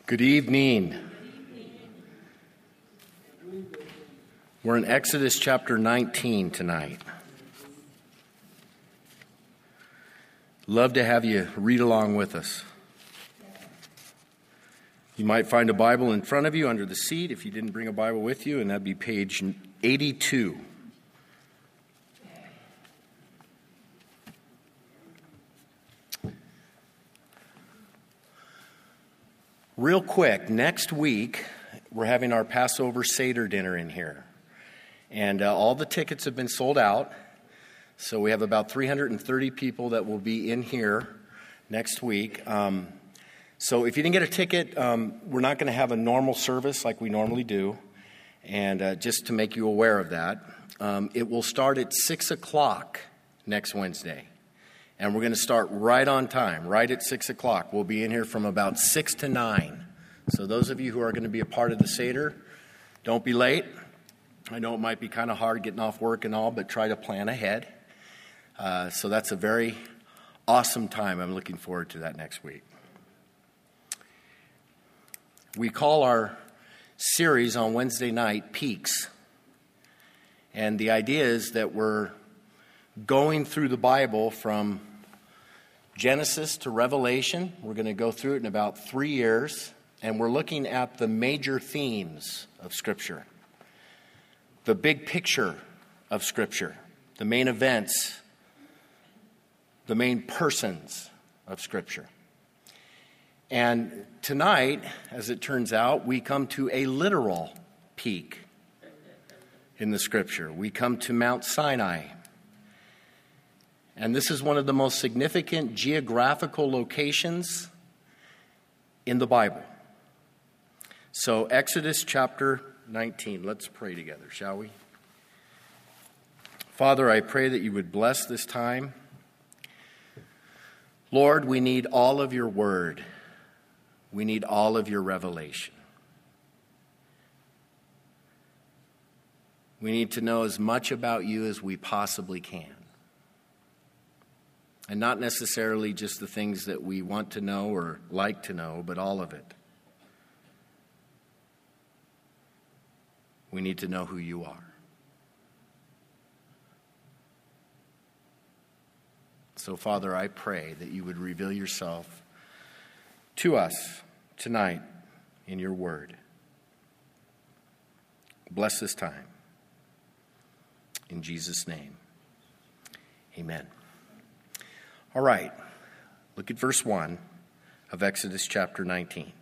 Good evening. We're in Exodus chapter 19 tonight. Love to have you read along with us. You might find a Bible in front of you under the seat if you didn't bring a Bible with you, and that'd be page 82. Real quick, next week, we're having our Passover Seder dinner in here. And all the tickets have been sold out. So we have about 330 people that will be in here next week. So if you didn't get a ticket, we're not going to have a normal service like we normally do. And just to make you aware of that, it will start at 6 o'clock next Wednesday. And we're going to start right on time, right at 6 o'clock. We'll be in here from about 6 to 9. So those of you who are going to be a part of the Seder, don't be late. I know it might be kind of hard getting off work and all, but try to plan ahead. So that's a very awesome time. I'm looking forward to that next week. We call our series on Wednesday night Peaks. And the idea is that we're going through the Bible from Genesis to Revelation. We're going to go through it in about 3 years, and we're looking at the major themes of Scripture, the big picture of Scripture, the main events, the main persons of Scripture. And tonight, as it turns out, we come to a literal peak in the Scripture. We come to Mount Sinai. And this is one of the most significant geographical locations in the Bible. So, Exodus chapter 19. Let's pray together, shall we? Father, I pray that you would bless this time. Lord, we need all of your word. We need all of your revelation. We need to know as much about you as we possibly can. And not necessarily just the things that we want to know or like to know, but all of it. We need to know who you are. So, Father, I pray that you would reveal yourself to us tonight in your word. Bless this time. In Jesus' name, amen. All right, look at verse 1 of Exodus chapter 19.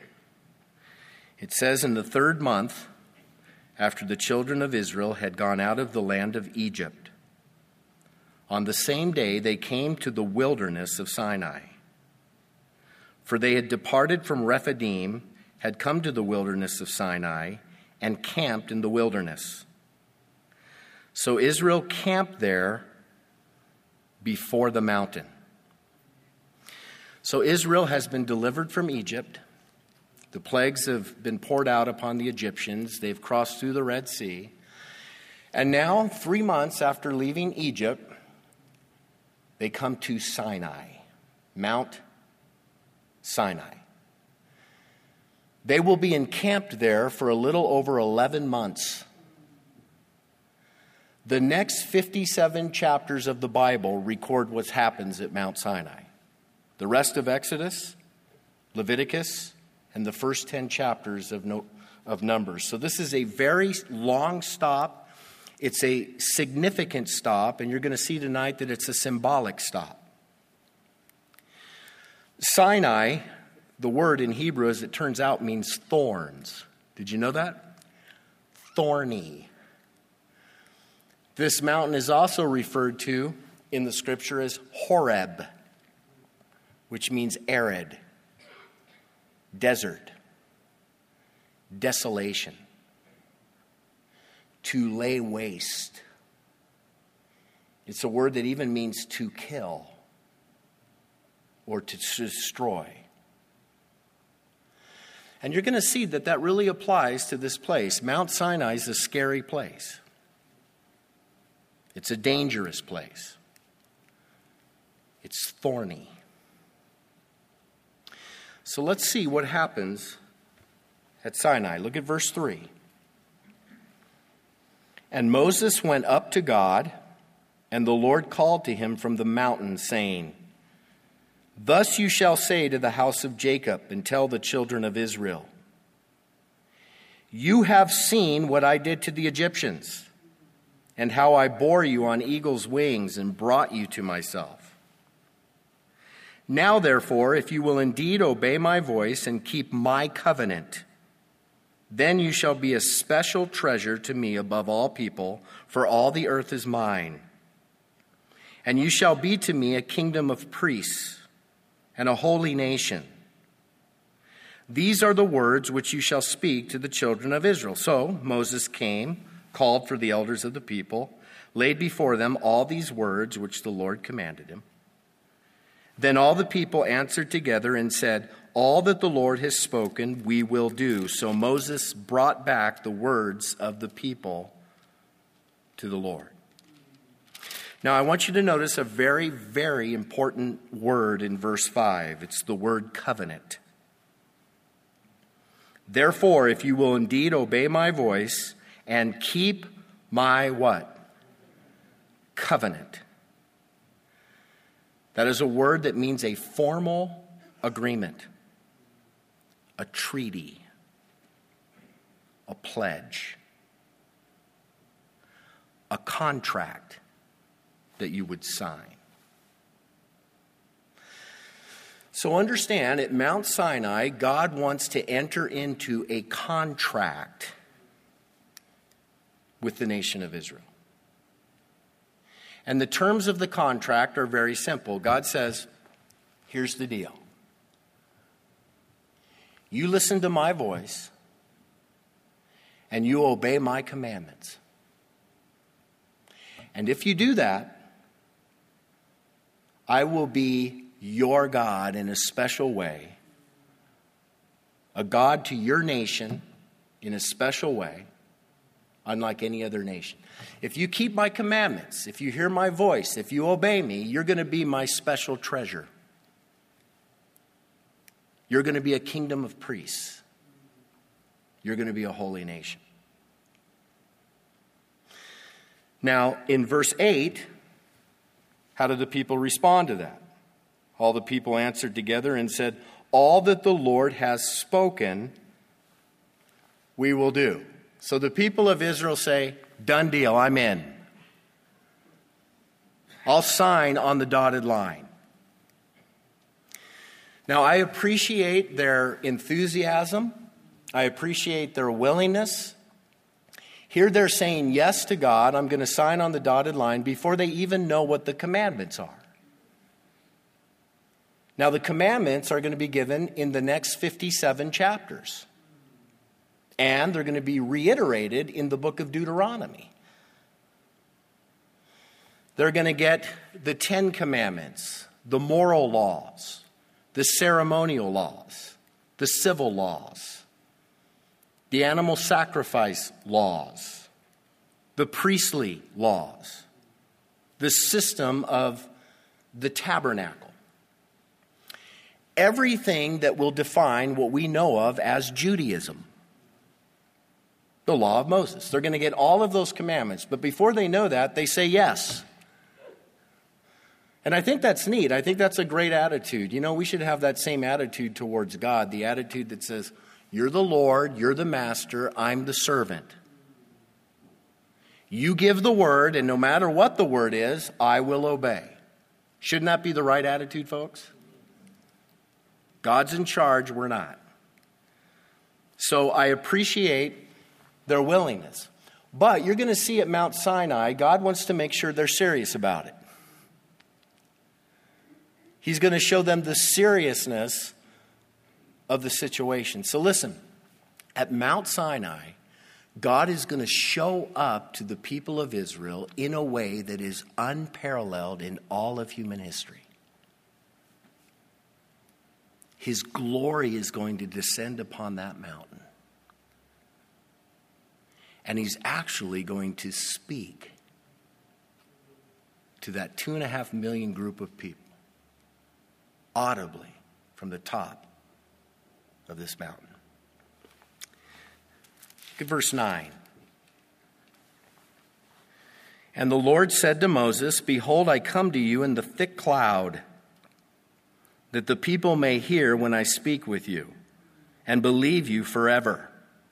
It says, in the 3rd month, after the children of Israel had gone out of the land of Egypt, on the same day they came to the wilderness of Sinai. For they had departed from Rephidim, had come to the wilderness of Sinai, and camped in the wilderness. So Israel camped there before the mountain. So Israel has been delivered from Egypt. The plagues have been poured out upon the Egyptians. They've crossed through the Red Sea. And now, 3 months after leaving Egypt, they come to Sinai, Mount Sinai. They will be encamped there for a little over 11 months. The next 57 chapters of the Bible record what happens at Mount Sinai. The rest of Exodus, Leviticus, and the first 10 chapters of Numbers. So this is a very long stop. It's a significant stop, and you're going to see tonight that it's a symbolic stop. Sinai, the word in Hebrew, as it turns out, means thorns. Did you know that? Thorny. This mountain is also referred to in the Scripture as Horeb, which means arid, desert, desolation, to lay waste. It's a word that even means to kill or to destroy. And you're going to see that that really applies to this place. Mount Sinai is a scary place. It's a dangerous place. It's thorny. So let's see what happens at Sinai. Look at verse 3. And Moses went up to God, and the Lord called to him from the mountain, saying, Thus you shall say to the house of Jacob, and tell the children of Israel, You have seen what I did to the Egyptians, and how I bore you on eagle's wings and brought you to myself. Now, therefore, if you will indeed obey my voice and keep my covenant, then you shall be a special treasure to me above all people, for all the earth is mine. And you shall be to me a kingdom of priests and a holy nation. These are the words which you shall speak to the children of Israel. So Moses came, called for the elders of the people, laid before them all these words which the Lord commanded him. Then all the people answered together and said, All that the Lord has spoken, we will do. So Moses brought back the words of the people to the Lord. Now, I want you to notice a very, very important word in verse 5. It's the word covenant. Therefore, if you will indeed obey my voice and keep my what? Covenant. That is a word that means a formal agreement, a treaty, a pledge, a contract that you would sign. So understand, at Mount Sinai, God wants to enter into a contract with the nation of Israel. And the terms of the contract are very simple. God says, here's the deal. You listen to my voice, and you obey my commandments. And if you do that, I will be your God in a special way, a God to your nation in a special way, unlike any other nation. If you keep my commandments, if you hear my voice, if you obey me, you're going to be my special treasure. You're going to be a kingdom of priests. You're going to be a holy nation. Now, in verse 8, how did the people respond to that? All the people answered together and said, All that the Lord has spoken, we will do. So the people of Israel say, done deal, I'm in. I'll sign on the dotted line. Now, I appreciate their enthusiasm. I appreciate their willingness. Here they're saying yes to God. I'm going to sign on the dotted line before they even know what the commandments are. Now, the commandments are going to be given in the next 57 chapters. And they're going to be reiterated in the book of Deuteronomy. They're going to get the 10 commandments, the moral laws, the ceremonial laws, the civil laws, the animal sacrifice laws, the priestly laws, the system of the tabernacle. Everything that will define what we know of as Judaism. The law of Moses. They're going to get all of those commandments. But before they know that, they say yes. And I think that's neat. I think that's a great attitude. You know, we should have that same attitude towards God. The attitude that says, you're the Lord, you're the master, I'm the servant. You give the word, and no matter what the word is, I will obey. Shouldn't that be the right attitude, folks? God's in charge, we're not. So I appreciate their willingness. But you're going to see at Mount Sinai, God wants to make sure they're serious about it. He's going to show them the seriousness of the situation. So listen, at Mount Sinai, God is going to show up to the people of Israel in a way that is unparalleled in all of human history. His glory is going to descend upon that mountain. And he's actually going to speak to that 2.5 million group of people, audibly from the top of this mountain. Look at verse 9. And the Lord said to Moses, Behold, I come to you in the thick cloud, that the people may hear when I speak with you, and believe you forever.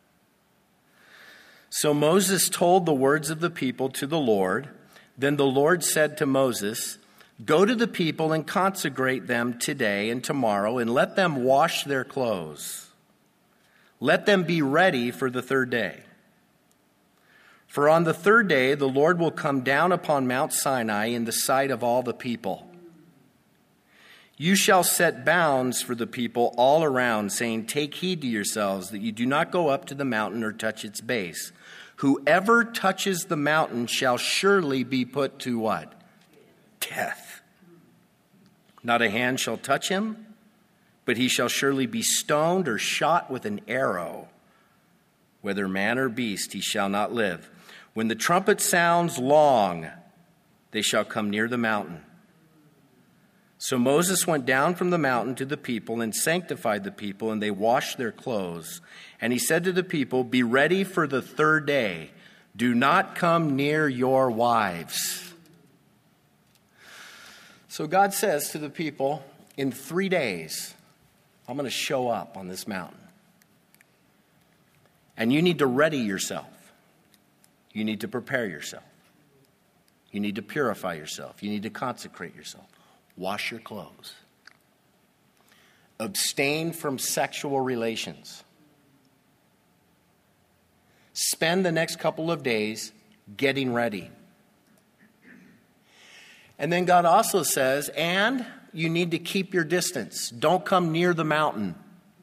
So Moses told the words of the people to the Lord. Then the Lord said to Moses, Go to the people and consecrate them today and tomorrow, and let them wash their clothes. Let them be ready for the third day. For on the third day the Lord will come down upon Mount Sinai in the sight of all the people. You shall set bounds for the people all around, saying, Take heed to yourselves that you do not go up to the mountain or touch its base. Whoever touches the mountain shall surely be put to what? Death. Not a hand shall touch him, but he shall surely be stoned or shot with an arrow. Whether man or beast, he shall not live. When the trumpet sounds long, they shall come near the mountain. So Moses went down from the mountain to the people and sanctified the people, and they washed their clothes. And he said to the people, Be ready for the third day. Do not come near your wives. So God says to the people, in 3 days, I'm going to show up on this mountain. And you need to ready yourself. You need to prepare yourself. You need to purify yourself. You need to consecrate yourself. Wash your clothes. Abstain from sexual relations. Spend the next couple of days getting ready. And then God also says, and you need to keep your distance. Don't come near the mountain.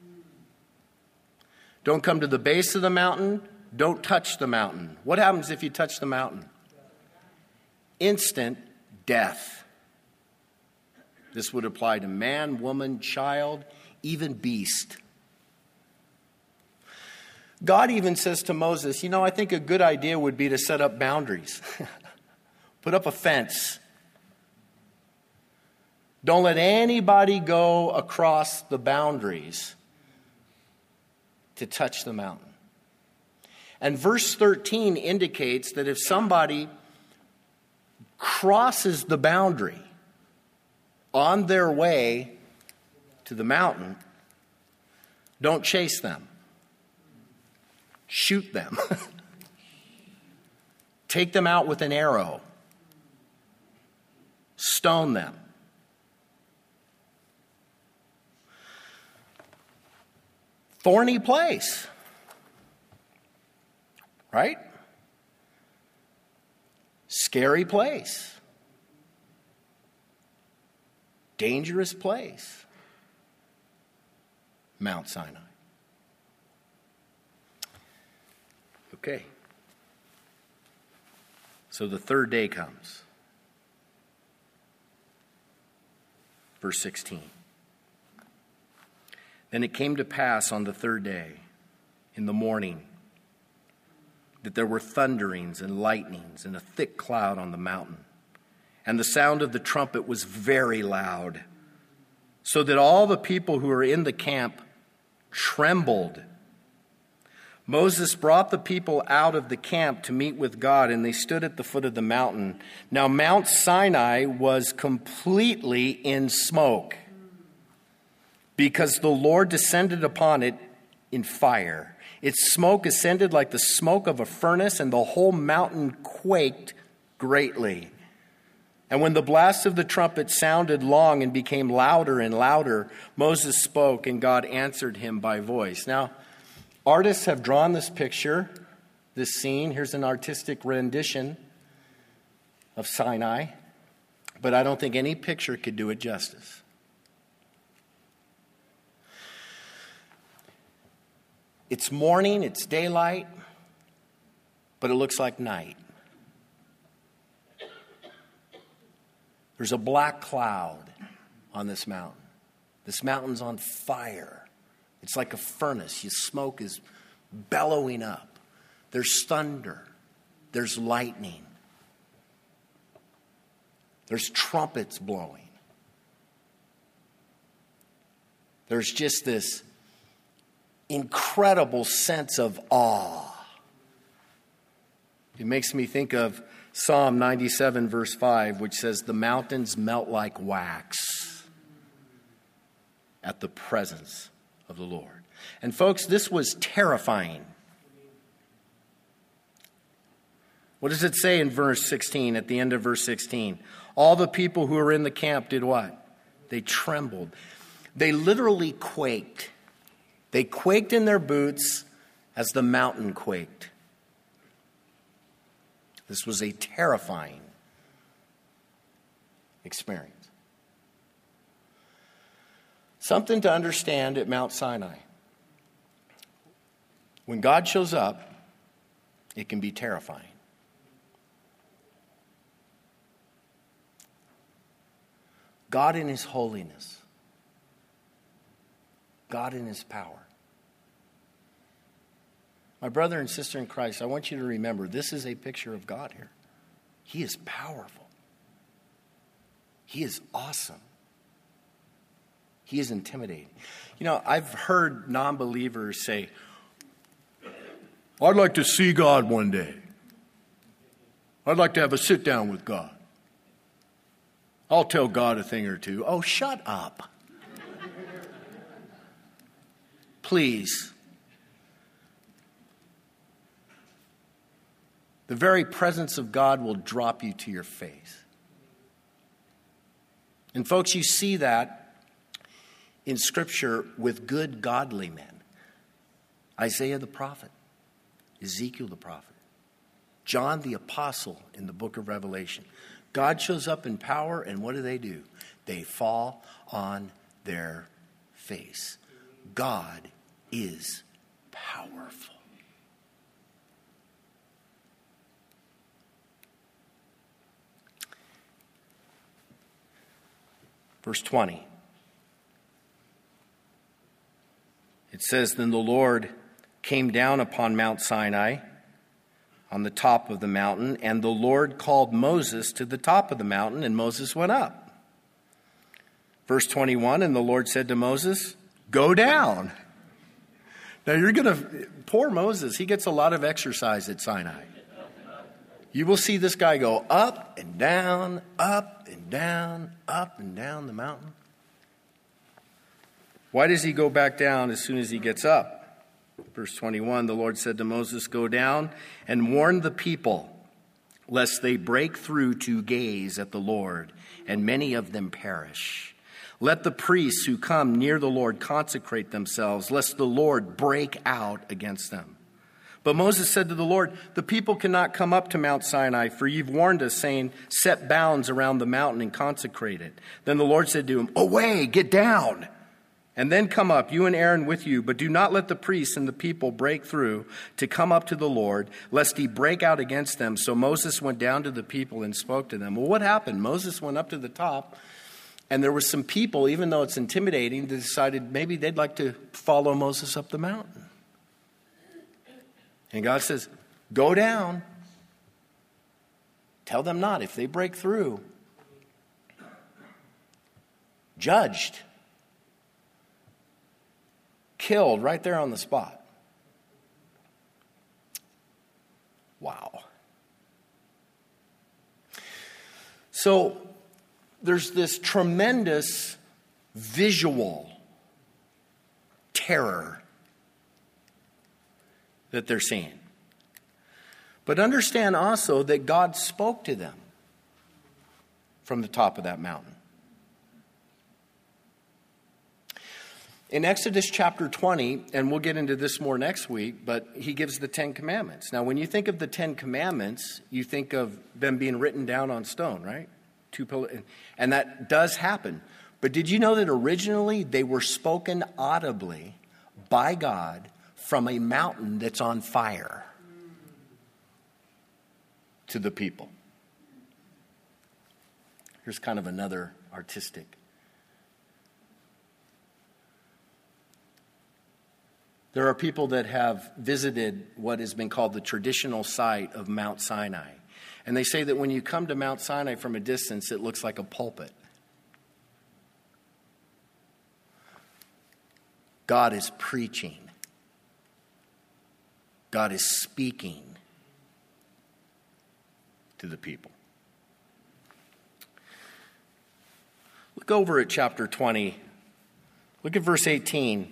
Don't come to the base of the mountain. Don't touch the mountain. What happens if you touch the mountain? Instant death. This would apply to man, woman, child, even beast. God even says to Moses, I think a good idea would be to set up boundaries. Put up a fence. Don't let anybody go across the boundaries to touch the mountain. And verse 13 indicates that if somebody crosses the boundary on their way to the mountain, don't chase them. Shoot them. Take them out with an arrow. Stone them. Thorny place. Right? Scary place. Dangerous place. Mount Sinai. Okay. So the third day comes. Verse 16. Then it came to pass on the third day, in the morning, that there were thunderings and lightnings and a thick cloud on the mountain. And the sound of the trumpet was very loud, so that all the people who were in the camp trembled. Moses brought the people out of the camp to meet with God, and they stood at the foot of the mountain. Now Mount Sinai was completely in smoke, because the Lord descended upon it in fire. Its smoke ascended like the smoke of a furnace, and the whole mountain quaked greatly. And when the blast of the trumpet sounded long and became louder and louder, Moses spoke, and God answered him by voice. Now, artists have drawn this picture, this scene. Here's an artistic rendition of Sinai, but I don't think any picture could do it justice. It's morning, it's daylight, but it looks like night. There's a black cloud on this mountain. This mountain's on fire. It's like a furnace. Your smoke is bellowing up. There's thunder. There's lightning. There's trumpets blowing. There's just this incredible sense of awe. It makes me think of Psalm 97, verse 5, which says, "The mountains melt like wax at the presence of the Lord." And folks, this was terrifying. What does it say in verse 16, at the end of verse 16? All the people who were in the camp did what? They trembled. They literally quaked. They quaked in their boots as the mountain quaked. This was a terrifying experience. Something to understand at Mount Sinai. When God shows up, it can be terrifying. God in His holiness. God in His power. My brother and sister in Christ, I want you to remember, this is a picture of God here. He is powerful. He is awesome. He is intimidating. You know, I've heard non-believers say, "I'd like to see God one day. I'd like to have a sit down with God. I'll tell God a thing or two." Oh, shut up. Please. The very presence of God will drop you to your face. And folks, you see that in Scripture with good, godly men. Isaiah the prophet, Ezekiel the prophet, John the apostle in the book of Revelation. God shows up in power, and what do? They fall on their face. God is powerful. Verse 20. It says, "Then the Lord came down upon Mount Sinai on the top of the mountain, and the Lord called Moses to the top of the mountain, and Moses went up." Verse 21, "And the Lord said to Moses, 'Go down.'" Now poor Moses, he gets a lot of exercise at Sinai. You will see this guy go up and down, up and down, up and down the mountain. Why does he go back down as soon as he gets up? Verse 21, the Lord said to Moses, "Go down and warn the people, lest they break through to gaze at the Lord, and many of them perish. Let the priests who come near the Lord consecrate themselves, lest the Lord break out against them." But Moses said to the Lord, "The people cannot come up to Mount Sinai, for you've warned us, saying, 'Set bounds around the mountain and consecrate it.' Then the Lord said to him, 'Away, get down, and then come up, you and Aaron with you, but do not let the priests and the people break through to come up to the Lord, lest he break out against them.' So Moses went down to the people and spoke to them." Well, what happened? Moses went up to the top, and there were some people, even though it's intimidating, that decided maybe they'd like to follow Moses up the mountain. And God says, "Go down. Tell them not. If they break through, judged, killed right there on the spot." Wow. So there's this tremendous visual terror that they're seeing. But understand also that God spoke to them from the top of that mountain. In Exodus chapter 20, and we'll get into this more next week, but he gives the 10 Commandments. Now, when you think of the 10 Commandments, you think of them being written down on stone, right? And that does happen. But did you know that originally they were spoken audibly by God from a mountain that's on fire to the people? Here's kind of another artistic. There are people that have visited what has been called the traditional site of Mount Sinai. And they say that when you come to Mount Sinai from a distance, it looks like a pulpit. God is preaching God is speaking to the people. Look over at chapter 20. Look at verse 18.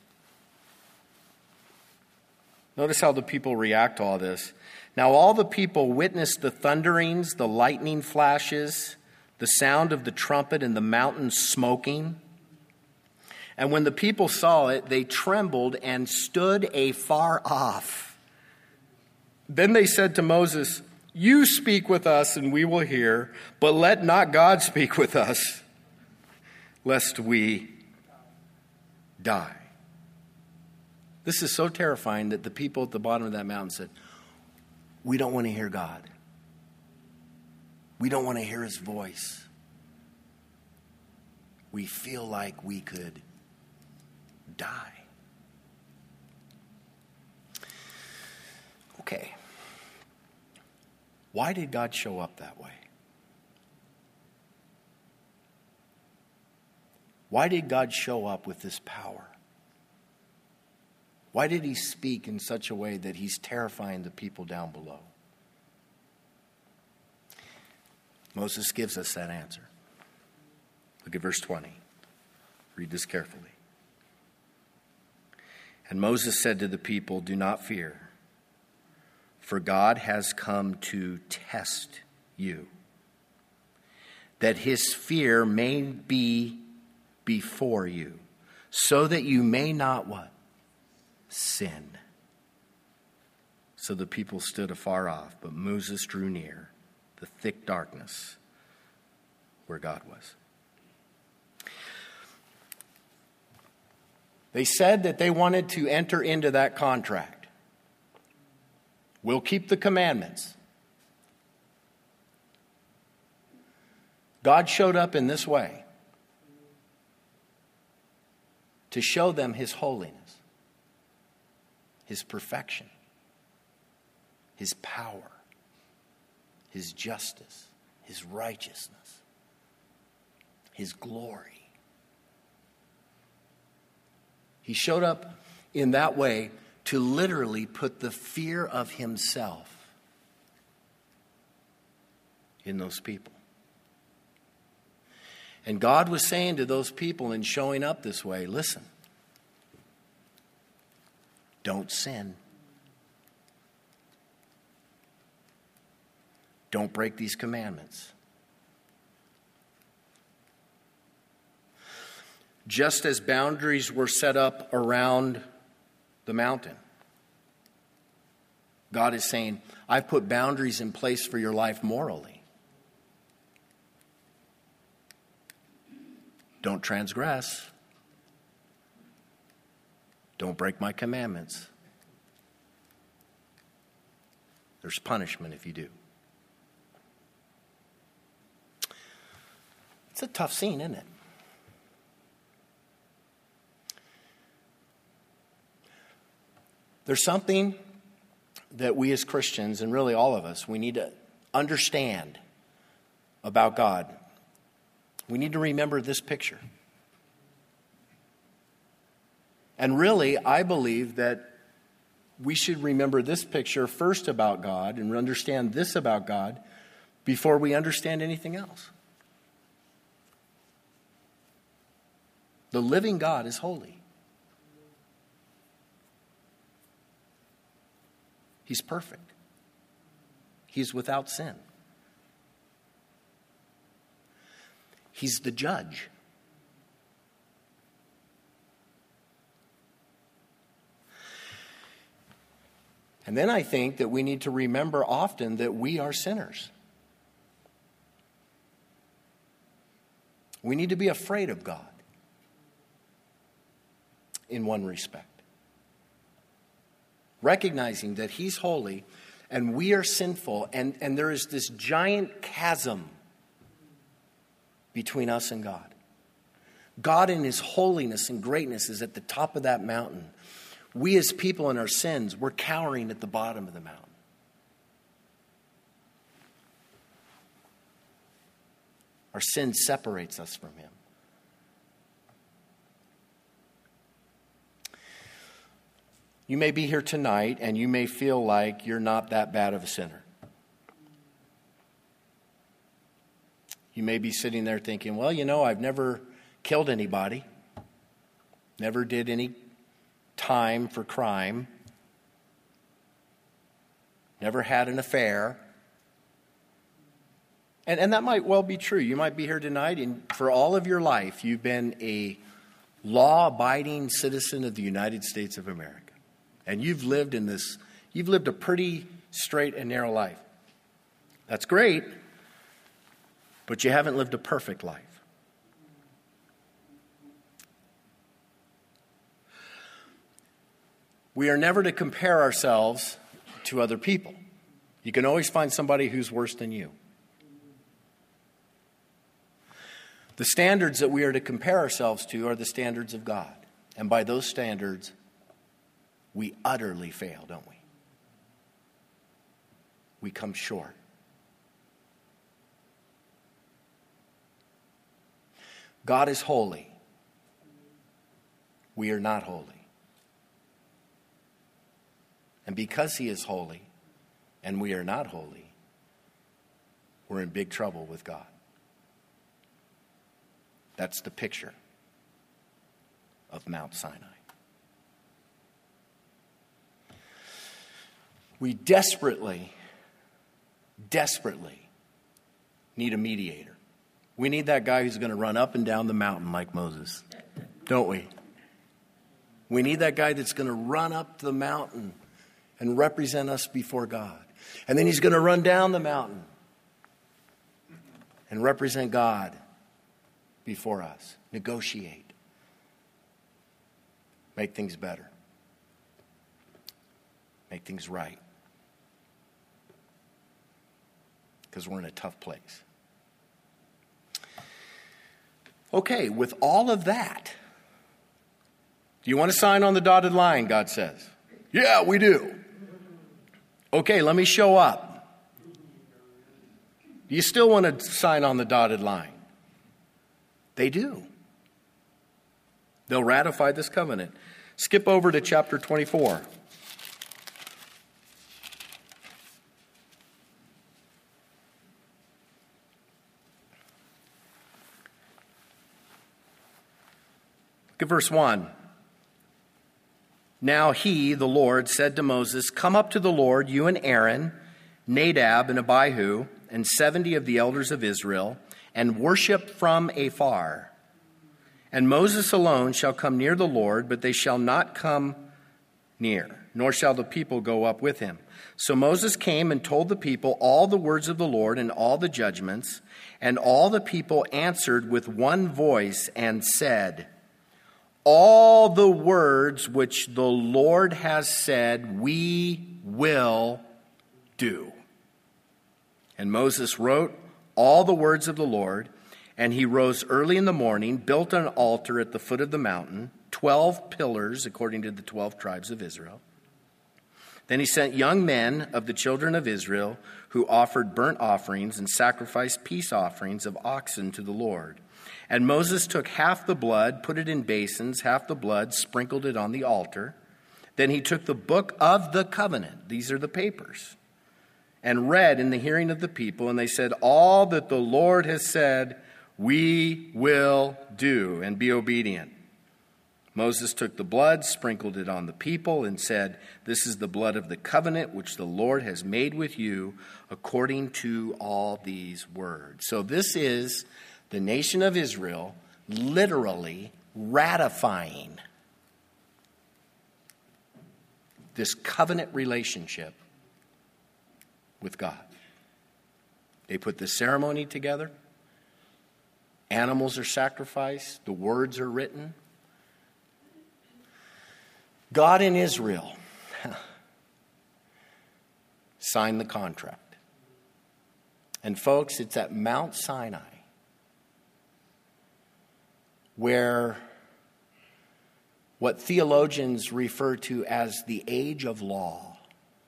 Notice how the people react to all this. Now all the people witnessed the thunderings, the lightning flashes, the sound of the trumpet, and the mountain smoking. And when the people saw it, they trembled and stood afar off. Then they said to Moses, "You speak with us, and we will hear, but let not God speak with us, lest we die." This is so terrifying that the people at the bottom of that mountain said, "We don't want to hear God. We don't want to hear his voice. We feel like we could die." Okay. Why did God show up that way? Why did God show up with this power? Why did he speak in such a way that he's terrifying the people down below? Moses gives us that answer. Look at verse 20. Read this carefully. And Moses said to the people, "Do not fear, for God has come to test you, that his fear may be before you, so that you may not" what? "Sin." So the people stood afar off, but Moses drew near the thick darkness where God was. They said that they wanted to enter into that contract. We'll keep the commandments. God showed up in this way to show them his holiness, his perfection, his power, his justice, his righteousness, his glory. He showed up in that way to literally put the fear of himself in those people. And God was saying to those people in showing up this way, listen, don't sin. Don't break these commandments. Just as boundaries were set up around the mountain, God is saying, I've put boundaries in place for your life morally. Don't transgress. Don't break my commandments. There's punishment if you do. It's a tough scene, isn't it? There's something that we as Christians, and really all of us, we need to understand about God. We need to remember this picture. And really, I believe that we should remember this picture first about God and understand this about God before we understand anything else. The living God is holy. He's perfect. He's without sin. He's the judge. And then I think that we need to remember often that we are sinners. We need to be afraid of God in one respect. Recognizing that he's holy and we are sinful, and there is this giant chasm between us and God. God in his holiness and greatness is at the top of that mountain. We as people in our sins, we're cowering at the bottom of the mountain. Our sin separates us from him. You may be here tonight and you may feel like you're not that bad of a sinner. You may be sitting there thinking, well, I've never killed anybody, never did any time for crime, never had an affair. And that might well be true. You might be here tonight, and for all of your life, you've been a law-abiding citizen of the United States of America. And you've lived a pretty straight and narrow life. That's great, but you haven't lived a perfect life. We are never to compare ourselves to other people. You can always find somebody who's worse than you. The standards that we are to compare ourselves to are the standards of God. And by those standards, we utterly fail, don't we? We come short. God is holy. We are not holy. And because He is holy and we are not holy, we're in big trouble with God. That's the picture of Mount Sinai. We desperately need a mediator. We need that guy who's going to run up and down the mountain like Moses, don't we? We need that guy that's going to run up the mountain and represent us before God. And then he's going to run down the mountain and represent God before us. Negotiate. Make things better. Make things right. Because we're in a tough place. Okay, with all of that, do you want to sign on the dotted line, God says? Yeah, we do. Okay, let me show up. Do you still want to sign on the dotted line? They do. They'll ratify this covenant. Skip over to chapter 24. Look at verse 1. Now he, the Lord, said to Moses, "Come up to the Lord, you and Aaron, Nadab and Abihu, and 70 of the elders of Israel, and worship from afar. And Moses alone shall come near the Lord, but they shall not come near, nor shall the people go up with him." So Moses came and told the people all the words of the Lord and all the judgments, and all the people answered with one voice and said, "All the words which the Lord has said, we will do." And Moses wrote all the words of the Lord, and he rose early in the morning, built an altar at the foot of the mountain, 12 pillars according to the 12 tribes of Israel. Then he sent young men of the children of Israel who offered burnt offerings and sacrificed peace offerings of oxen to the Lord. And Moses took half the blood, put it in basins, half the blood, sprinkled it on the altar. Then he took the book of the covenant, these are the papers, and read in the hearing of the people, and they said, "All that the Lord has said, we will do," and be obedient. Moses took the blood, sprinkled it on the people, and said, "This is the blood of the covenant which the Lord has made with you according to all these words." So this is the nation of Israel literally ratifying this covenant relationship with God. They put the ceremony together. Animals are sacrificed. The words are written. God and Israel signed the contract. And folks, it's at Mount Sinai where what theologians refer to as the age of law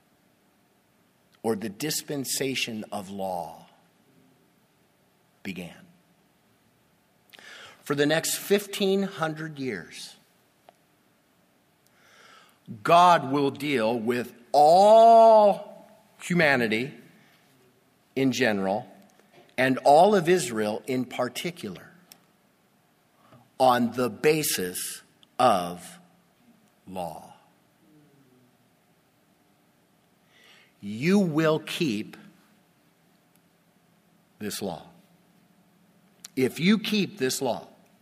or the dispensation of law began. For the next 1,500 years, God will deal with all humanity in general and all of Israel in particular on the basis of law. You will keep this law. If you keep this law,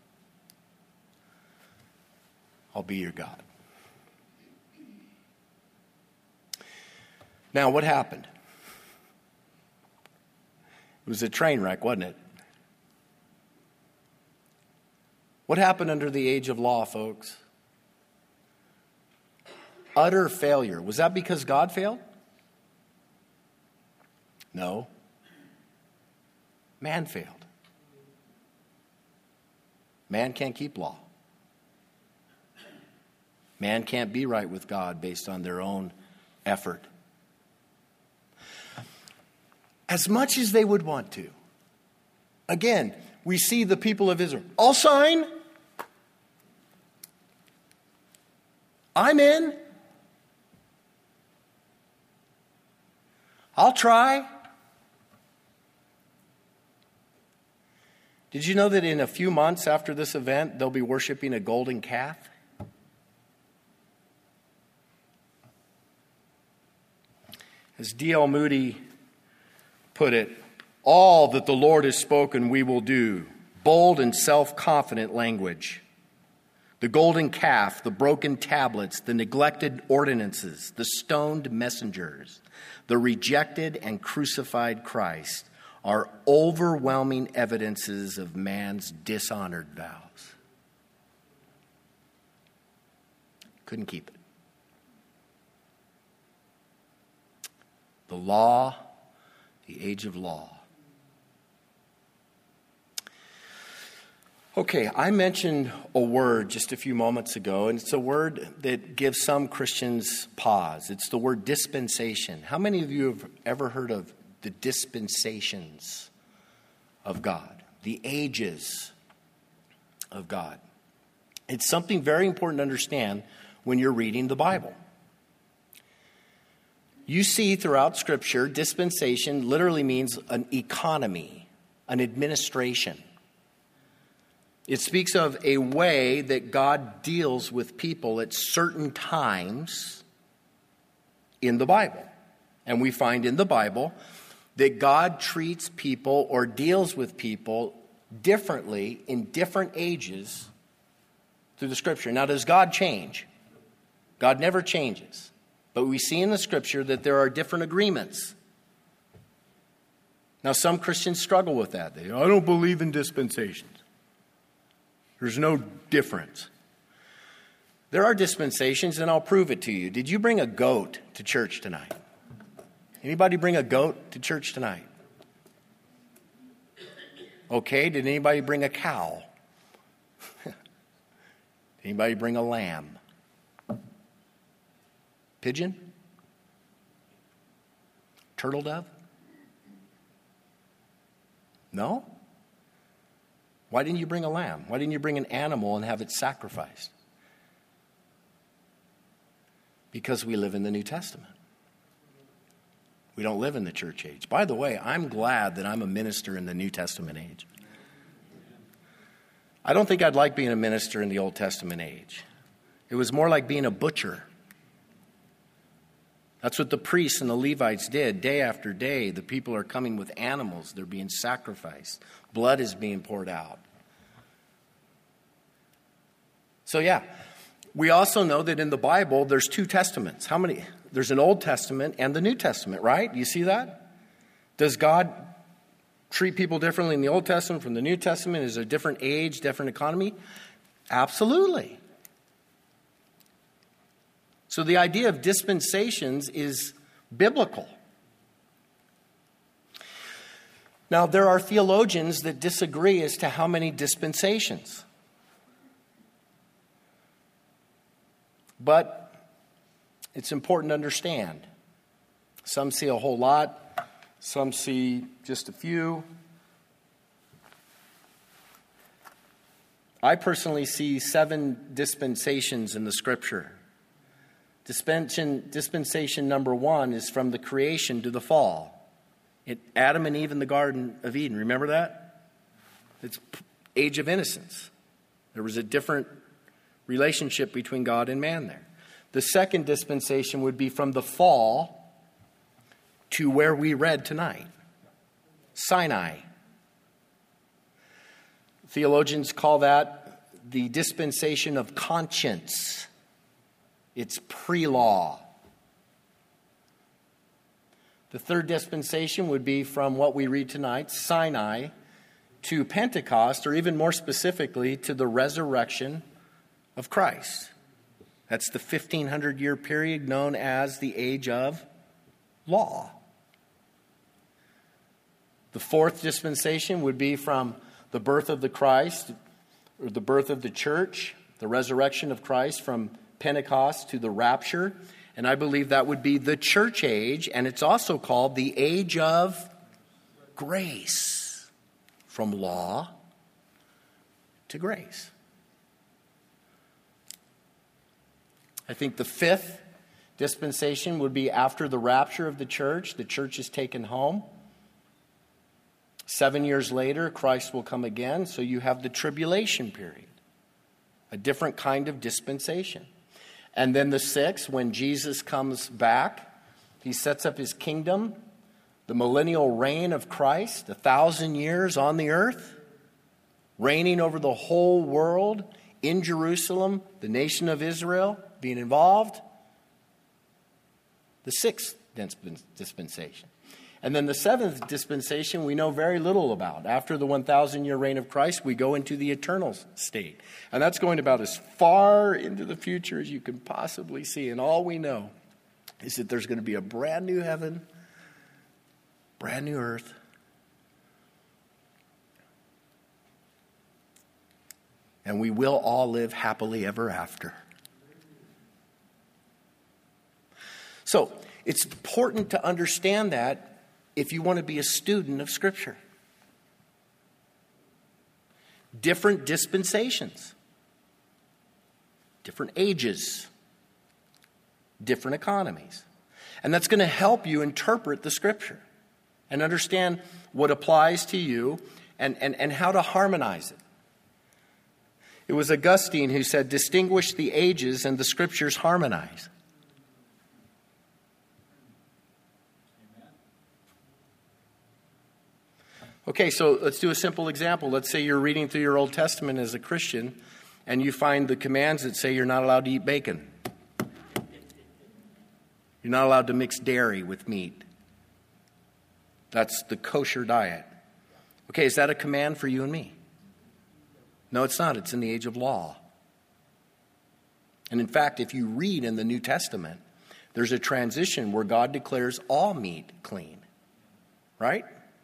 I'll be your God. Now, what happened? It was a train wreck, wasn't it? What happened under the age of law, folks? Utter failure. Was that because God failed? No. Man failed. Man can't keep law. Man can't be right with God based on their own effort. As much as they would want to. Again, we see the people of Israel. I'll sign. I'm in. I'll try. Did you know that in a few months after this event, they'll be worshiping a golden calf? As D.L. Moody put it, all that the Lord has spoken we will do. Bold and self-confident language. The golden calf, the broken tablets, the neglected ordinances, the stoned messengers, the rejected and crucified Christ are overwhelming evidences of man's dishonored vows. Couldn't keep it. The law, the age of law. Okay, I mentioned a word just a few moments ago, and it's a word that gives some Christians pause. It's the word dispensation. How many of you have ever heard of the dispensations of God, the ages of God? It's something very important to understand when you're reading the Bible. You see throughout Scripture, dispensation literally means an economy, an administration. It speaks of a way that God deals with people at certain times in the Bible. And we find in the Bible that God treats people or deals with people differently in different ages through the Scripture. Now, does God change? God never changes. But we see in the Scripture that there are different agreements. Now, some Christians struggle with that. I don't believe in dispensations. There's no difference. There are dispensations, and I'll prove it to you. Did you bring a goat to church tonight? Anybody bring a goat to church tonight? Okay, did anybody bring a cow? Anybody bring a lamb? Pigeon? Turtle dove? No? Why didn't you bring a lamb? Why didn't you bring an animal and have it sacrificed? Because we live in the New Testament. We don't live in the church age. By the way, I'm glad that I'm a minister in the New Testament age. I don't think I'd like being a minister in the Old Testament age. It was more like being a butcher. That's what the priests and the Levites did day after day. The people are coming with animals. They're being sacrificed. Blood is being poured out. So yeah, we also know that in the Bible there's two testaments. How many? There's an Old Testament and the New Testament, right? You see that? Does God treat people differently in the Old Testament from the New Testament? Is there a different age, different economy? Absolutely. So the idea of dispensations is biblical. Now, there are theologians that disagree as to how many dispensations. But it's important to understand. Some see a whole lot. Some see just a few. I personally see 7 dispensations in the Scripture. Dispensation number 1 is from the creation to the fall. Adam and Eve in the Garden of Eden. Remember that? It's age of innocence. There was a different relationship between God and man there. The second dispensation would be from the fall to where we read tonight. Sinai. Theologians call that the dispensation of conscience. It's pre-law. The third dispensation would be from what we read tonight, Sinai, to Pentecost, or even more specifically, to the resurrection of Christ. That's the 1,500-year period known as the age of law. The fourth dispensation would be from the birth of the Christ, or the birth of the church, the resurrection of Christ, from Pentecost to the rapture. And I believe that would be the church age, and it's also called the age of grace, from law to grace. I think the fifth dispensation would be after the rapture of the church. The church is taken home. 7 years later, Christ will come again, so you have the tribulation period, a different kind of dispensation. And then the sixth, when Jesus comes back, he sets up his kingdom, the millennial reign of Christ, 1,000 years on the earth, reigning over the whole world, in Jerusalem, the nation of Israel being involved. The sixth dispensation. And then the seventh dispensation we know very little about. After the 1,000-year reign of Christ, we go into the eternal state. And that's going about as far into the future as you can possibly see. And all we know is that there's going to be a brand new heaven, brand new earth. And we will all live happily ever after. So it's important to understand that if you want to be a student of Scripture. Different dispensations, different ages, different economies. And that's going to help you interpret the Scripture and understand what applies to you and how to harmonize it. It was Augustine who said, "Distinguish the ages and the Scriptures harmonize." Okay, so let's do a simple example. Let's say you're reading through your Old Testament as a Christian, and you find the commands that say you're not allowed to eat bacon. You're not allowed to mix dairy with meat. That's the kosher diet. Okay, is that a command for you and me? No, it's not. It's in the age of law. And in fact, if you read in the New Testament, there's a transition where God declares all meat clean. Right?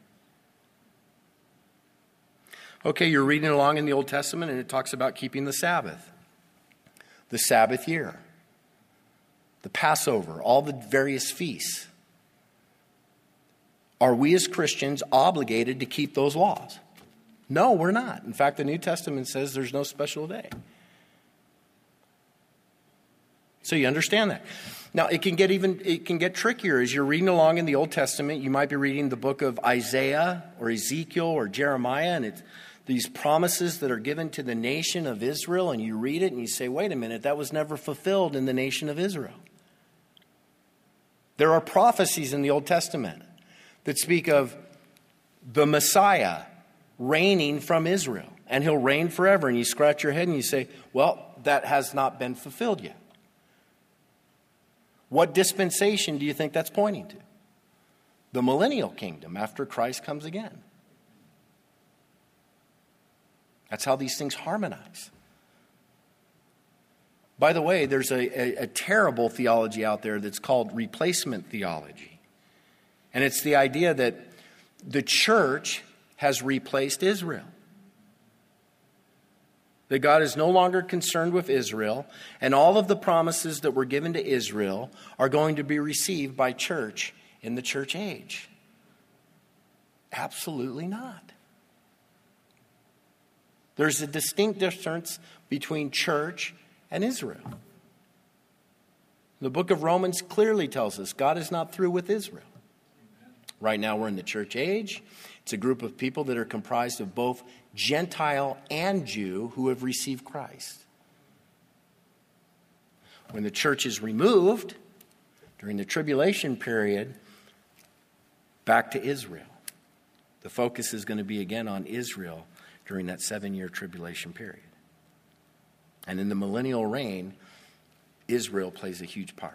Okay, you're reading along in the Old Testament, and it talks about keeping the Sabbath year, the Passover, all the various feasts. Are we as Christians obligated to keep those laws? No, we're not. In fact, the New Testament says there's no special day. So you understand that. Now, it can get trickier. As you're reading along in the Old Testament, you might be reading the book of Isaiah or Ezekiel or Jeremiah, and it's these promises that are given to the nation of Israel, and you read it and you say, wait a minute, that was never fulfilled in the nation of Israel. There are prophecies in the Old Testament that speak of the Messiah reigning from Israel, and he'll reign forever. And you scratch your head and you say, well, that has not been fulfilled yet. What dispensation do you think that's pointing to? The millennial kingdom after Christ comes again. That's how these things harmonize. By the way, there's a terrible theology out there that's called replacement theology. And it's the idea that the church has replaced Israel. That God is no longer concerned with Israel, and all of the promises that were given to Israel are going to be received by church in the church age. Absolutely not. There's a distinct difference between church and Israel. The book of Romans clearly tells us God is not through with Israel. Right now we're in the church age. It's a group of people that are comprised of both Gentile and Jew who have received Christ. When the church is removed during the tribulation period, back to Israel. The focus is going to be again on Israel during that 7-year tribulation period. And in the millennial reign, Israel plays a huge part.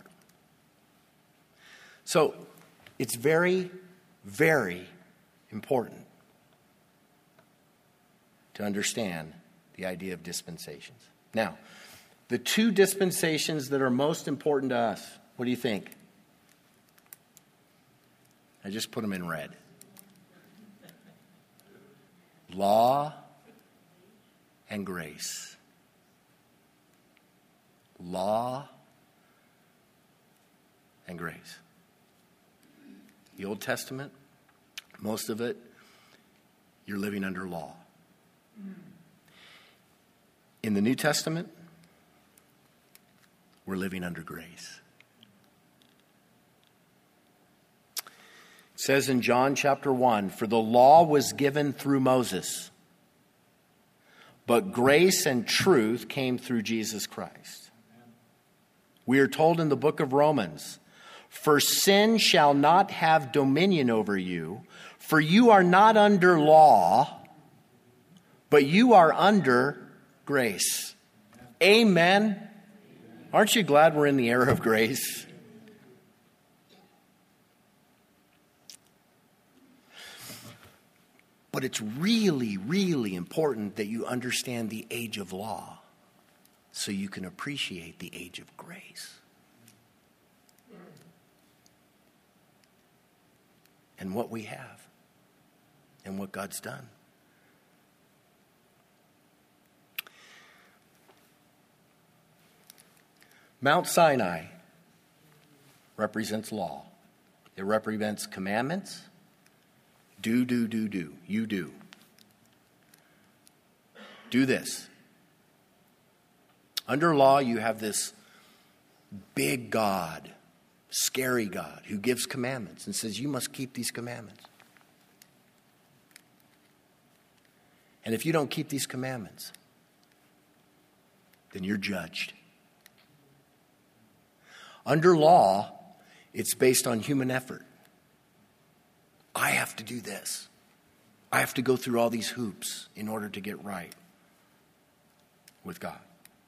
So it's very, very important to understand the idea of dispensations. Now, the 2 dispensations that are most important to us, what do you think? I just put them in red. Law and grace. Law and grace. The Old Testament, most of it, you're living under law. In the New Testament, we're living under grace. It says in John chapter 1, "For the law was given through Moses, but grace and truth came through Jesus Christ." We are told in the book of Romans, "For sin shall not have dominion over you, for you are not under law, but you are under grace." Amen. Aren't you glad we're in the era of grace? But it's really, really important that you understand the age of law so you can appreciate the age of grace. And what we have and what God's done. Mount Sinai represents law. It represents commandments. Do. You do. Do this. Under law, you have this big God, scary God, who gives commandments and says, you must keep these commandments. And if you don't keep these commandments, then you're judged. Under law, it's based on human effort. I have to do this. I have to go through all these hoops in order to get right with God.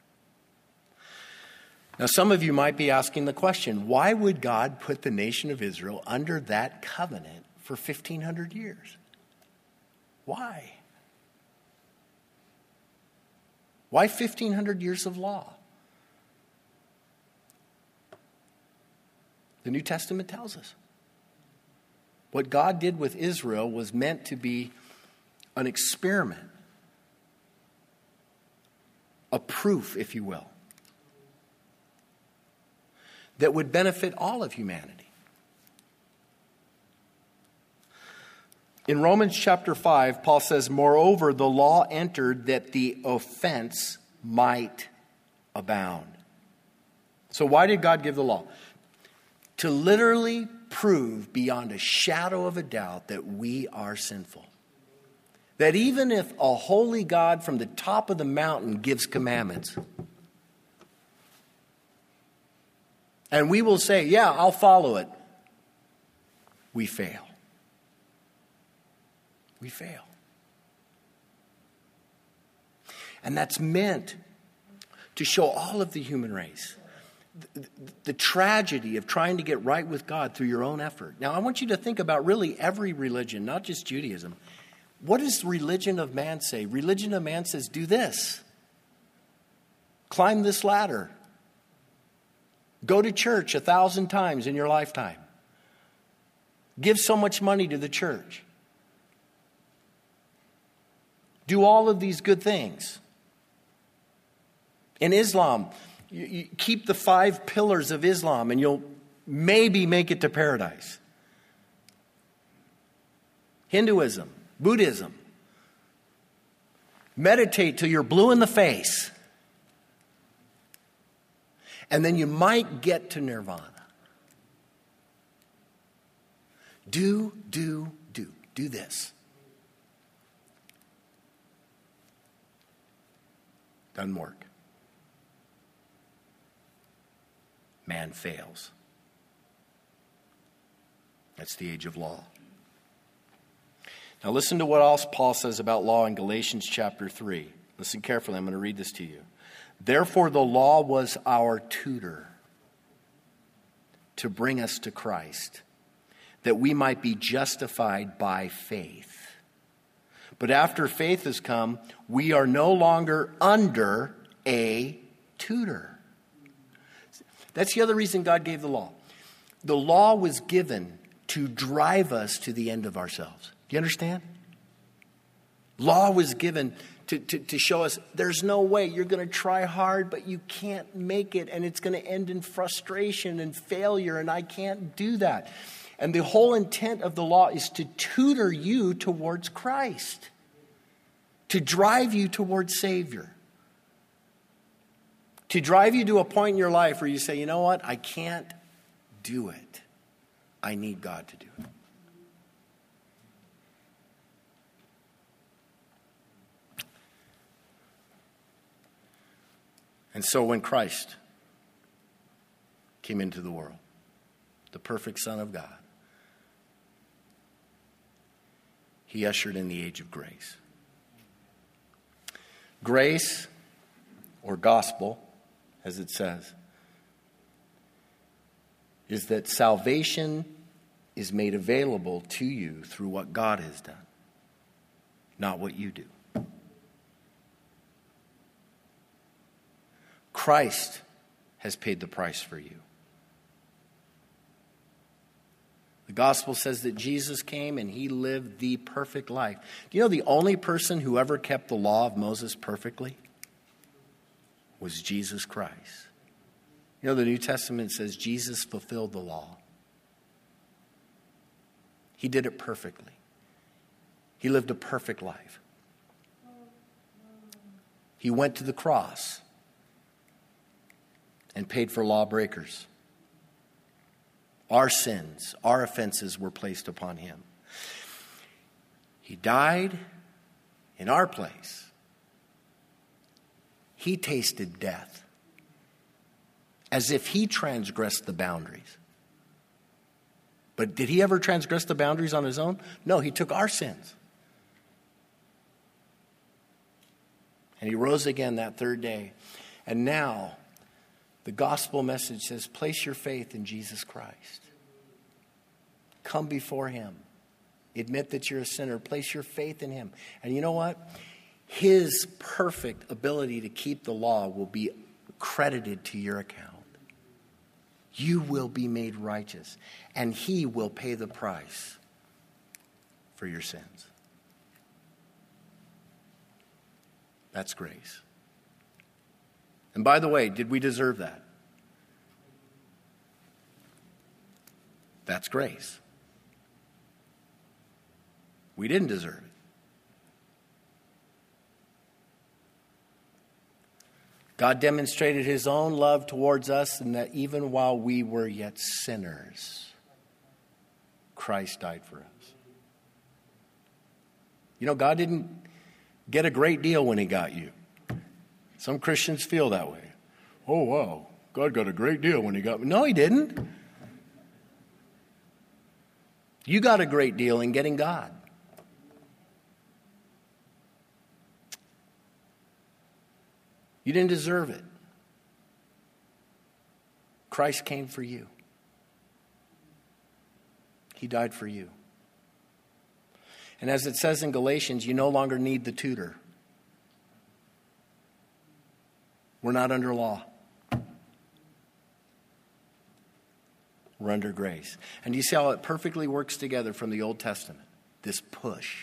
Now, some of you might be asking the question, why would God put the nation of Israel under that covenant for 1,500 years? Why? Why 1,500 years of law? The New Testament tells us. What God did with Israel was meant to be an experiment, a proof, if you will, that would benefit all of humanity. In Romans chapter 5, Paul says, "Moreover, the law entered that the offense might abound." So why did God give the law? To literally prove beyond a shadow of a doubt that we are sinful. That even if a holy God from the top of the mountain gives commandments, and we will say, yeah, I'll follow it, we fail. We fail. And that's meant to show all of the human race the tragedy of trying to get right with God through your own effort. Now, I want you to think about really every religion, not just Judaism. What does religion of man say? Religion of man says, do this. Climb this ladder. Go to church 1,000 times in your lifetime. Give so much money to the church. Do all of these good things. In Islam, you keep the 5 pillars of Islam and you'll maybe make it to paradise. Hinduism, Buddhism. Meditate till you're blue in the face. And then you might get to nirvana. Do this. Doesn't work. Man fails. That's the age of law. Now listen to what else Paul says about law in Galatians chapter 3. Listen carefully. I'm going to read this to you. Therefore the law was our tutor to bring us to Christ, that we might be justified by faith. But after faith has come, we are no longer under a tutor. That's the other reason God gave the law. The law was given to drive us to the end of ourselves. Do you understand? Law was given to show us there's no way. You're going to try hard, but you can't make it, and it's going to end in frustration and failure, and I can't do that. And the whole intent of the law is to tutor you towards Christ, to drive you towards Savior, to drive you to a point in your life where you say, you know what, I can't do it. I need God to do it. And so when Christ came into the world, the perfect Son of God, he ushered in the age of grace. Grace, or gospel, as it says, is that salvation is made available to you through what God has done, not what you do. Christ has paid the price for you. The gospel says that Jesus came and he lived the perfect life. Do you know the only person who ever kept the law of Moses perfectly was Jesus Christ? You know, the New Testament says Jesus fulfilled the law. He did it perfectly. He lived a perfect life. He went to the cross and paid for lawbreakers. Our sins, our offenses were placed upon him. He died in our place. He tasted death as if he transgressed the boundaries. But did he ever transgress the boundaries on his own? No, he took our sins. And he rose again that third day. And now, the gospel message says, place your faith in Jesus Christ. Come before him. Admit that you're a sinner. Place your faith in him. And you know what? His perfect ability to keep the law will be credited to your account. You will be made righteous. And he will pay the price for your sins. That's grace. And by the way, did we deserve that? That's grace. We didn't deserve it. God demonstrated his own love towards us in that even while we were yet sinners, Christ died for us. You know, God didn't get a great deal when he got you. Some Christians feel that way. Oh, wow, God got a great deal when he got me. No, he didn't. You got a great deal in getting God. You didn't deserve it. Christ came for you. He died for you. And as it says in Galatians, you no longer need the tutor. We're not under law. We're under grace. And you see how it perfectly works together from the Old Testament? This push.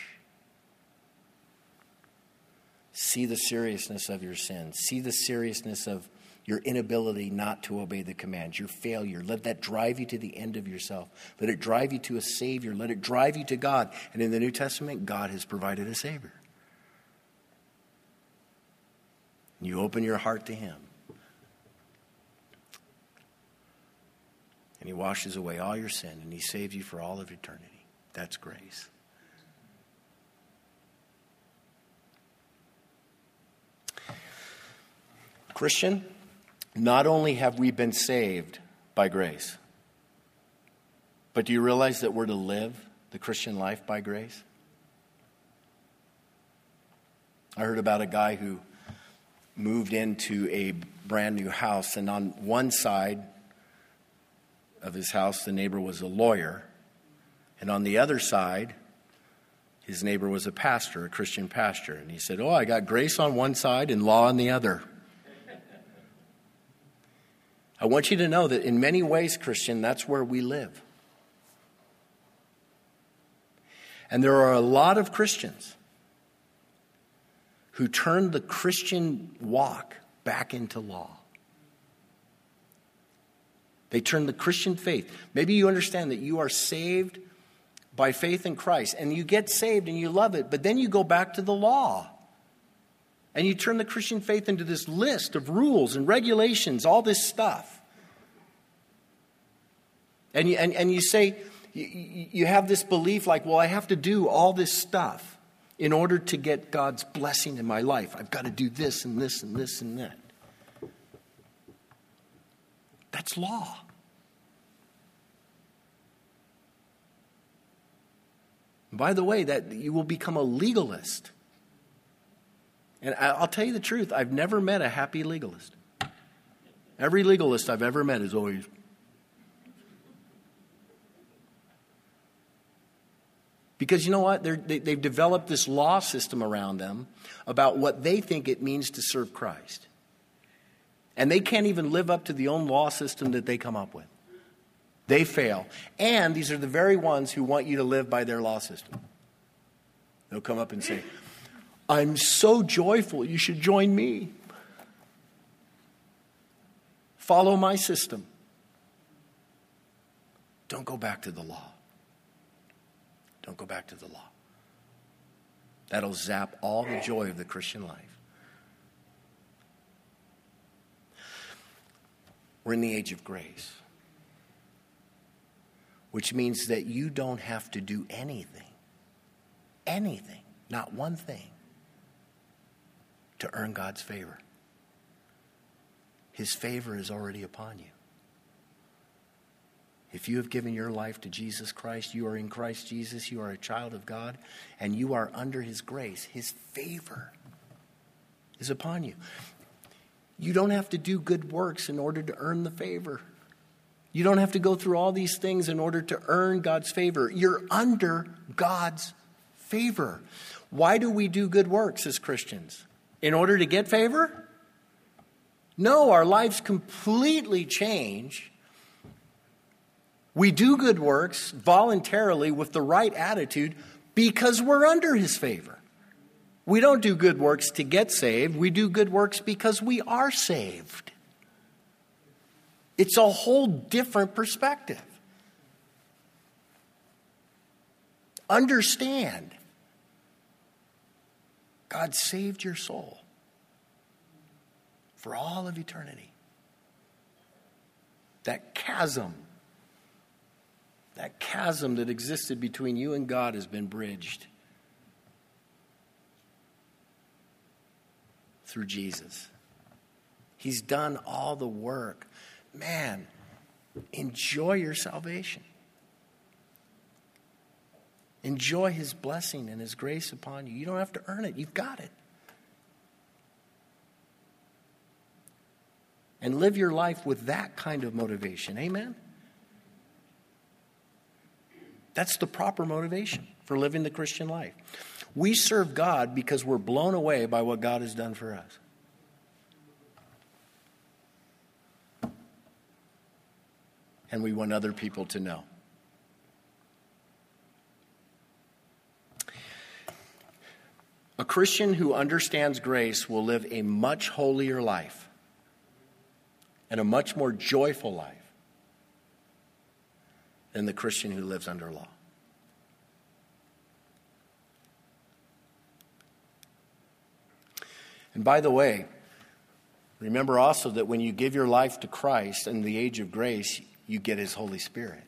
See the seriousness of your sin. See the seriousness of your inability not to obey the commands, your failure. Let that drive you to the end of yourself. Let it drive you to a Savior. Let it drive you to God. And in the New Testament, God has provided a Savior. You open your heart to him. And he washes away all your sin, and he saves you for all of eternity. That's grace. Christian, not only have we been saved by grace, but do you realize that we're to live the Christian life by grace? I heard about a guy who moved into a brand new house, and on one side of his house, the neighbor was a lawyer, and on the other side, his neighbor was a pastor, a Christian pastor. And he said, I got grace on one side and law on the other. I want you to know that in many ways, Christian, that's where we live. And there are a lot of Christians who turn the Christian walk back into law. They turn the Christian faith. Maybe you understand that you are saved by faith in Christ, and you get saved and you love it, but then you go back to the law. And you turn the Christian faith into this list of rules and regulations, all this stuff. And you say, you have this belief like, I have to do all this stuff in order to get God's blessing in my life. I've got to do this and this and this and that. That's law. And by the way, that you will become a legalist. And I'll tell you the truth, I've never met a happy legalist. Every legalist I've ever met is always... Because you know what? They've developed this law system around them about what they think it means to serve Christ. And they can't even live up to the own law system that they come up with. They fail. And these are the very ones who want you to live by their law system. They'll come up and say, I'm so joyful, you should join me. Follow my system. Don't go back to the law. Don't go back to the law. That'll zap all the joy of the Christian life. We're in the age of grace, which means that you don't have to do anything, not one thing, to earn God's favor. His favor is already upon you. If you have given your life to Jesus Christ, you are in Christ Jesus, you are a child of God, and you are under His grace. His favor is upon you. You don't have to do good works in order to earn the favor. You don't have to go through all these things in order to earn God's favor. You're under God's favor. Why do we do good works as Christians? In order to get favor? No, our lives completely change. We do good works voluntarily with the right attitude because we're under His favor. We don't do good works to get saved. We do good works because we are saved. It's a whole different perspective. Understand, God saved your soul for all of eternity. That chasm that existed between you and God has been bridged through Jesus. He's done all the work. Man, enjoy your salvation. Enjoy His blessing and His grace upon you. You don't have to earn it. You've got it. And live your life with that kind of motivation. Amen? That's the proper motivation for living the Christian life. We serve God because we're blown away by what God has done for us. And we want other people to know. A Christian who understands grace will live a much holier life and a much more joyful life than the Christian who lives under law. And by the way, remember also that when you give your life to Christ in the age of grace, you get his Holy Spirit.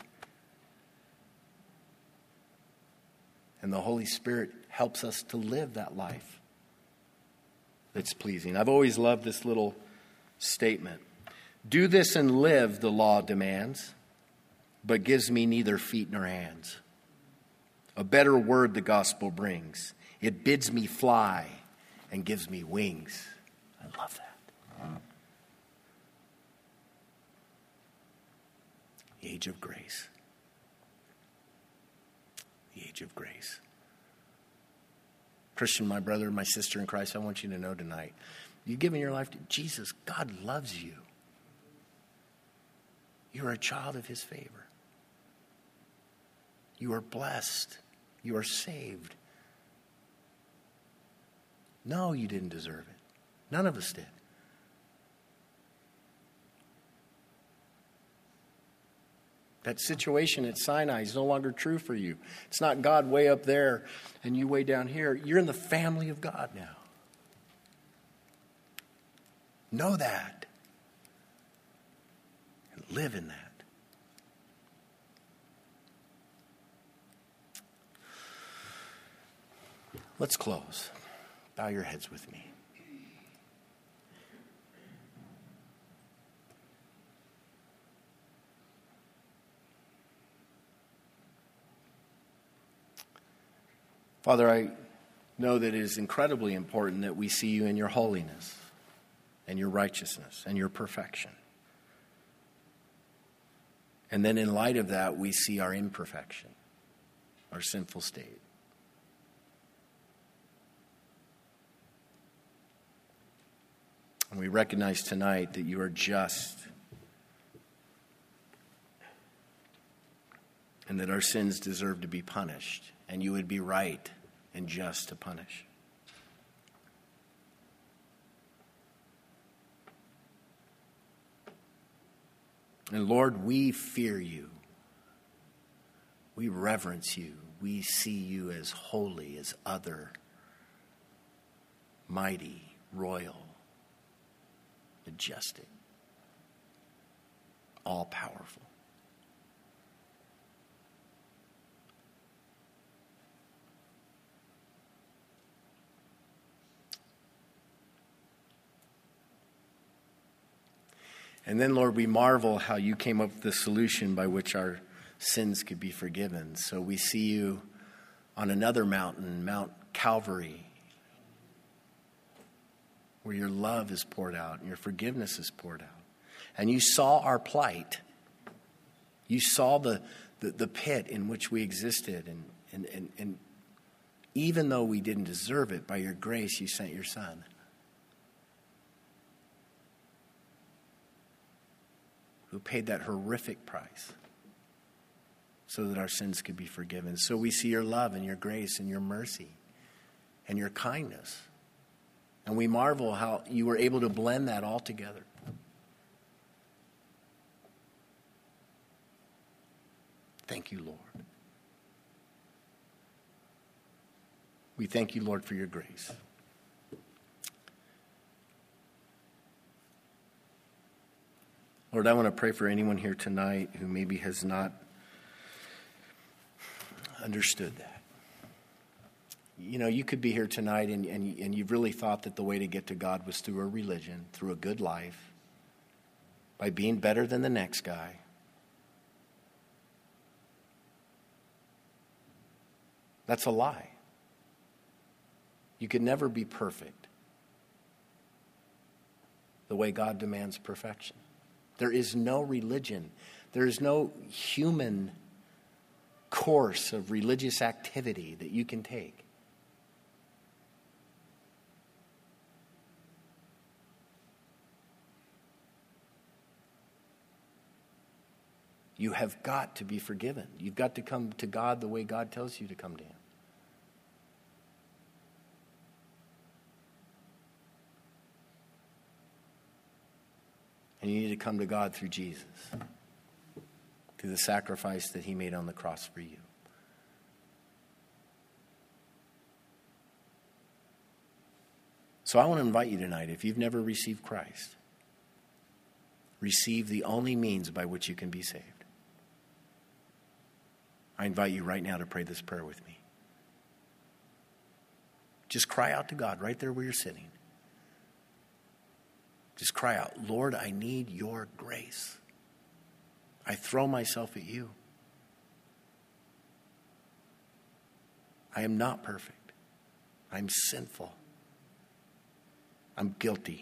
And the Holy Spirit helps us to live that life that's pleasing. I've always loved this little statement. Do this and live, the law demands, but gives me neither feet nor hands. A better word the gospel brings. It bids me fly and gives me wings. I love that. The age of grace. The age of grace. Christian, my brother, my sister in Christ, I want you to know tonight, you've given your life to Jesus. God loves you. You are a child of his favor. You are blessed. You are saved. No, you didn't deserve it. None of us did. That situation at Sinai is no longer true for you. It's not God way up there and you way down here. You're in the family of God now. Know that. And live in that. Let's close. Bow your heads with me. Father, I know that it is incredibly important that we see you in your holiness and your righteousness and your perfection. And then in light of that, we see our imperfection, our sinful state. And we recognize tonight that you are just and that our sins deserve to be punished, and you would be right and just to punish. And Lord, we fear you. We reverence you. We see you as holy, as other, mighty, royal, majestic, all-powerful. And then, Lord, we marvel how you came up with the solution by which our sins could be forgiven. So we see you on another mountain, Mount Calvary, where your love is poured out and your forgiveness is poured out. And you saw our plight. You saw the pit in which we existed. And even though we didn't deserve it, by your grace, you sent your Son. Who paid that horrific price so that our sins could be forgiven. So we see your love and your grace and your mercy and your kindness. And we marvel how you were able to blend that all together. Thank you, Lord. We thank you, Lord, for your grace. Lord, I want to pray for anyone here tonight who maybe has not understood that. You know, you could be here tonight and you've really thought that the way to get to God was through a religion, through a good life, by being better than the next guy. That's a lie. You could never be perfect the way God demands perfection. There is no religion. There is no human course of religious activity that you can take. You have got to be forgiven. You've got to come to God the way God tells you to come to him. And you need to come to God through Jesus, through the sacrifice that he made on the cross for you. So I want to invite you tonight, if you've never received Christ, receive the only means by which you can be saved. I invite you right now to pray this prayer with me. Just cry out to God right there where you're sitting. Just cry out, Lord, I need your grace. I throw myself at you. I am not perfect. I'm sinful. I'm guilty.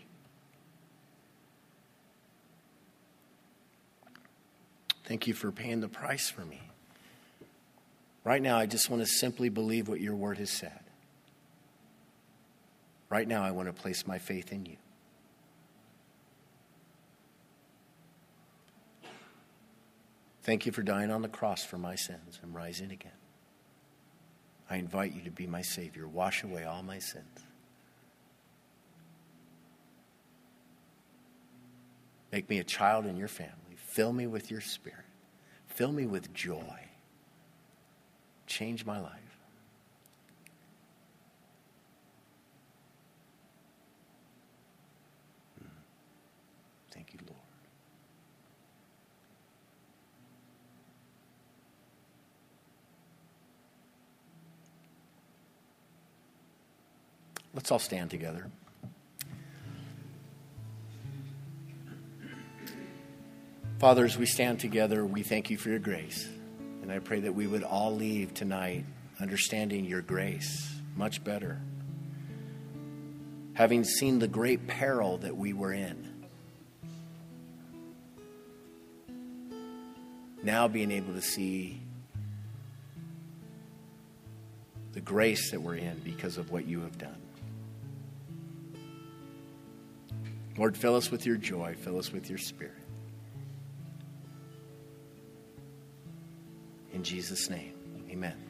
Thank you for paying the price for me. Right now, I just want to simply believe what your word has said. Right now, I want to place my faith in you. Thank you for dying on the cross for my sins and rising again. I invite you to be my Savior. Wash away all my sins. Make me a child in your family. Fill me with your Spirit. Fill me with joy. Change my life. Thank you, Lord. Let's all stand together. Father, as we stand together, we thank you for your grace. And I pray that we would all leave tonight understanding your grace much better. Having seen the great peril that we were in. Now being able to see the grace that we're in because of what you have done. Lord, fill us with your joy. Fill us with your Spirit. In Jesus' name, amen.